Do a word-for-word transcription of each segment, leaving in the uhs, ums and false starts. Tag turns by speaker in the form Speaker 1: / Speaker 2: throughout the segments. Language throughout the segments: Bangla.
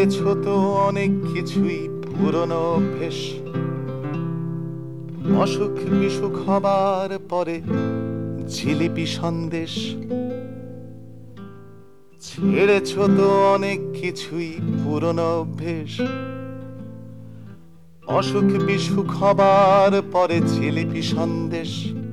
Speaker 1: ছেড়েছ তো অনেক কিছুই পুরনো অভ্যেস, অসুখ বিসুখ হবার পরে জিলিপি সন্দেশ। ছেড়েছ তো অনেক কিছুই পুরনো অভ্যেস, অসুখ বিসুখ হবার পরে জিলিপি সন্দেশ।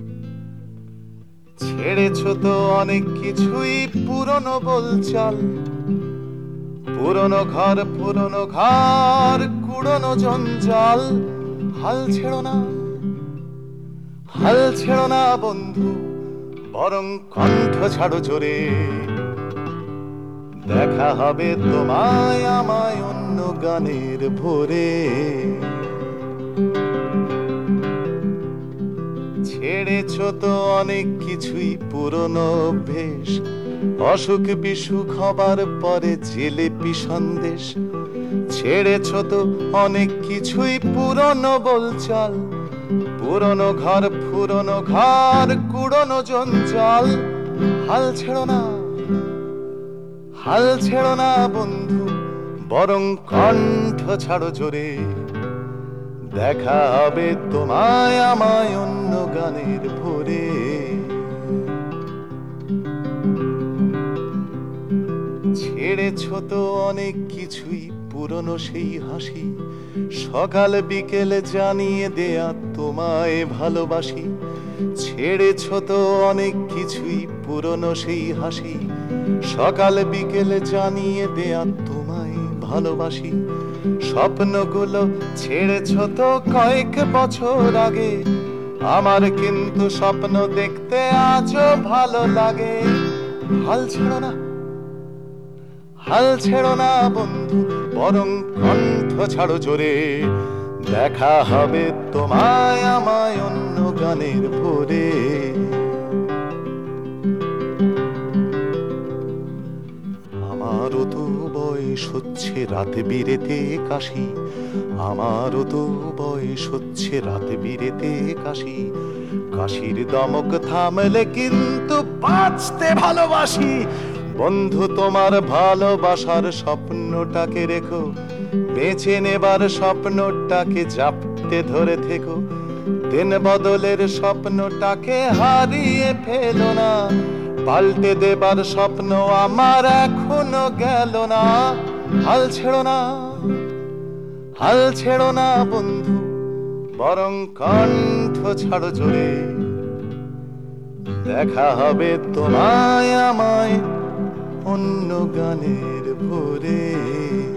Speaker 1: ছেড়েছ তো অনেক কিছুই পুরনো বলচাল, পুরনো ঘর পুরনো ঘর কুড়নো জঞ্জাল। হাল ছেড়ো না, হাল ছেড়ো না বন্ধু, বরং কণ্ঠ ছাড়ো জোরে। দেখা হবে তোমায় আমায় অন্য গানের ভোরে। ছেড়েছ তো অনেক কিছুই পুরনো অভ্যেস, অসুখ বিসুখ হবার পরে জিলিপি সন্দেশ। ছেড়েছ তো অনেক কিছুই পুরনো বলচাল, পুরনো ঘর পুরনো ঘর কুড়নো জঞ্জাল। হাল ছেড়ো না, হাল ছেড়ো না বন্ধু, বরং কণ্ঠ ছাড়ো জোরে। দেখা হবে তোমায় আমায় অন্য গানের ভোরে। ছেড়েছ তো অনেক কিছুই পুরনো সেই হাসি, সকাল বিকেলে জানিয়ে দেয়া তোমায় ভালোবাসি। ছেড়েছ তো অনেক কিছুই পুরনো সেই হাসি, সকাল বিকেলে জানিয়ে দেয়া তোমায় ভালোবাসি। স্বপ্নগুলো ছেড়েছ তো কয়েক বছর আগে, আমার কিন্তু স্বপ্ন দেখতে আজও ভালো লাগে। হাল ছেড়ো না, হাল ছেড়ো না বন্ধু, বরং কণ্ঠ ছাড়ো জোরে। দেখা হবে তোমায় আমায় অন্য গানের ভোরে। আমারও তো বয়স হচ্ছে রাত বিরেতে কাশি, আমারও তো বয়স হচ্ছে রাত বিরেতে কাশি। কাশির দমক থামলে কিন্তু বাঁচতে ভালোবাসি। বন্ধু তোমার ভালোবাসার স্বপ্নটাকে রেখো, বেঁচে নেবার স্বপ্নটাকে জাপটে ধরে থেকো। দিন বদলের স্বপ্নটাকে হারিয়ে ফেলো না, পাল্টে দেবার স্বপ্ন আমার এখনো গেল না। হাল ছেড়ো না, হাল ছেড়ো না বন্ধু, বরং কণ্ঠ ছাড়ো জোরে। দেখা হবে তোমায় আমায় অন্য গানের ভোরে।